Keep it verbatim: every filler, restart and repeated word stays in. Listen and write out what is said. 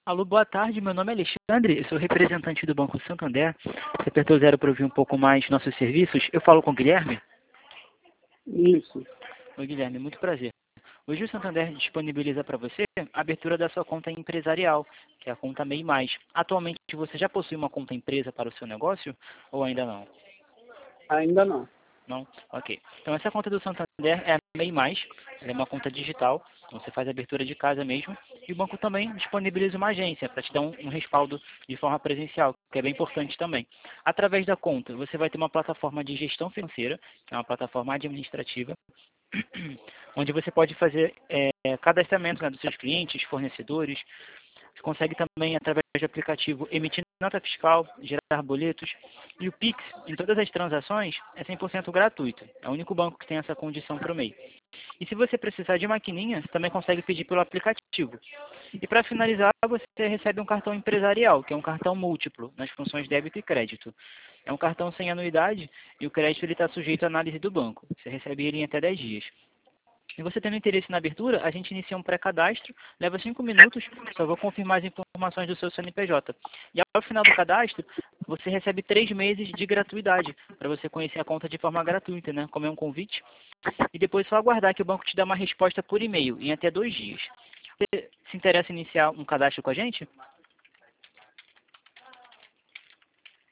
Alô, boa tarde, meu nome é Alexandre, eu sou representante do Banco Santander. Você apertou zero para ouvir um pouco mais nossos serviços. Eu falo com o Guilherme? Isso. Oi, Guilherme, muito prazer. Hoje o Santander disponibiliza para você a abertura da sua conta empresarial, que é a conta MEI Mais. Atualmente você já possui uma conta empresa para o seu negócio ou ainda não? Ainda não. Não? Ok. Então essa conta do Santander é a MEI Mais, ela é uma conta digital, então você faz a abertura de casa mesmo, e o banco também disponibiliza uma agência para te dar um, um respaldo de forma presencial, que é bem importante também. Através da conta, você vai ter uma plataforma de gestão financeira, que é uma plataforma administrativa, onde você pode fazer é, cadastramento, né, dos seus clientes, fornecedores. Você consegue também, através do aplicativo, emitir nota fiscal, gerar boletos. E o Pix, em todas as transações, é cem por cento gratuito. É o único banco que tem essa condição para o MEI. E se você precisar de maquininha, você também consegue pedir pelo aplicativo. E para finalizar, você recebe um cartão empresarial, que é um cartão múltiplo, nas funções débito e crédito. É um cartão sem anuidade e o crédito está sujeito à análise do banco. Você recebe ele em até dez dias. Se você tendo interesse na abertura, a gente inicia um pré-cadastro, leva cinco minutos, só vou confirmar as informações do seu C N P J. E ao final do cadastro, você recebe três meses de gratuidade, para você conhecer a conta de forma gratuita, né? Como é um convite. E depois só aguardar que o banco te dê uma resposta por e-mail, em até dois dias. Você se interessa em iniciar um cadastro com a gente?